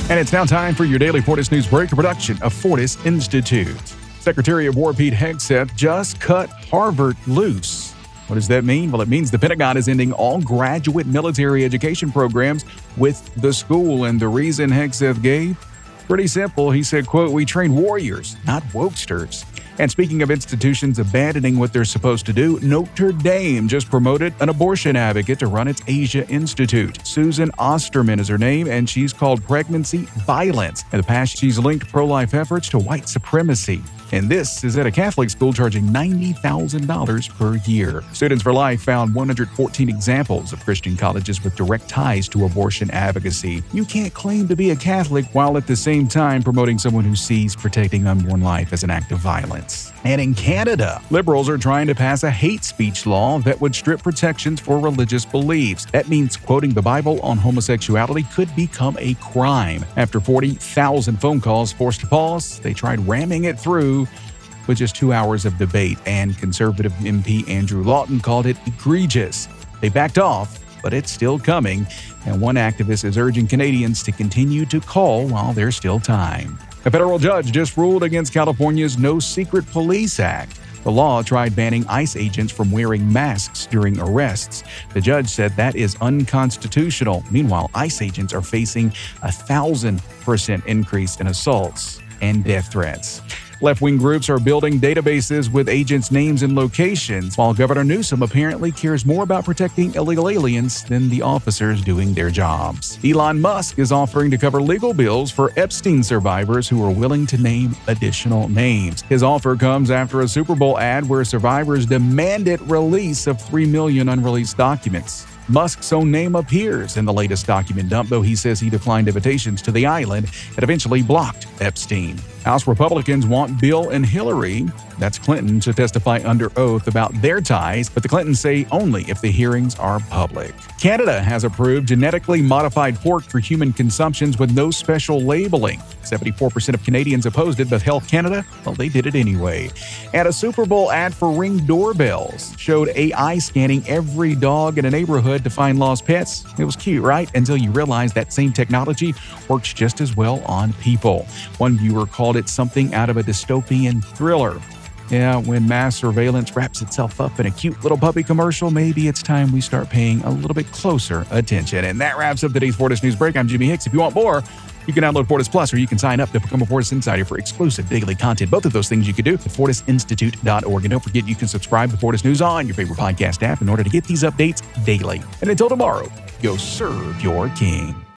And it's now time for your daily Fortis News Break, a production of Fortis Institute. Secretary of War Pete Hegseth just cut Harvard loose. What does that mean? Well, it means the Pentagon is ending all graduate military education programs with the school. And the reason Hegseth gave? Pretty simple. He said, quote, "We train warriors, not wokesters." And speaking of institutions abandoning what they're supposed to do, Notre Dame just promoted an abortion advocate to run its Asia Institute. Susan Osterman is her name, and she's called Pregnancy Violence. In the past, she's linked pro-life efforts to white supremacy. And this is at a Catholic school charging $90,000 per year. Students for Life found 114 examples of Christian colleges with direct ties to abortion advocacy. You can't claim to be a Catholic while at the same time promoting someone who sees protecting unborn life as an act of violence. And in Canada, liberals are trying to pass a hate speech law that would strip protections for religious beliefs. That means quoting the Bible on homosexuality could become a crime. After 40,000 phone calls forced to pause, they tried ramming it through with just 2 hours of debate, and conservative MP Andrew Lawton called it egregious. They backed off, but it's still coming, and one activist is urging Canadians to continue to call while there's still time. A federal judge just ruled against California's No Secret Police Act. The law tried banning ICE agents from wearing masks during arrests. The judge said that is unconstitutional. Meanwhile, ICE agents are facing a 1,000% increase in assaults and death threats. Left-wing groups are building databases with agents' names and locations, while Governor Newsom apparently cares more about protecting illegal aliens than the officers doing their jobs. Elon Musk is offering to cover legal bills for Epstein survivors who are willing to name additional names. His offer comes after a Super Bowl ad where survivors demanded release of 3 million unreleased documents. Musk's own name appears in the latest document dump, though he says he declined invitations to the island and eventually blocked Epstein. House Republicans want Bill and Hillary, that's Clinton, to testify under oath about their ties, but the Clintons say only if the hearings are public. Canada has approved genetically modified pork for human consumptions with no special labeling. 74% of Canadians opposed it, but Health Canada, well, they did it anyway. And a Super Bowl ad for Ring doorbells showed AI scanning every dog in a neighborhood to find lost pets. It was cute, right? Until you realize that same technology works just as well on people. One viewer called it something out of a dystopian thriller. Yeah, when mass surveillance wraps itself up in a cute little puppy commercial, maybe it's time we start paying a little bit closer attention. And that wraps up today's Fortis News Break. I'm Jimmy Hicks. If you want more, you can download Fortis Plus, or you can sign up to become a Fortis Insider for exclusive daily content. Both of those things you can do at fortisinstitute.org. And don't forget, you can subscribe to Fortis News on your favorite podcast app in order to get these updates daily. And until tomorrow, go serve your king.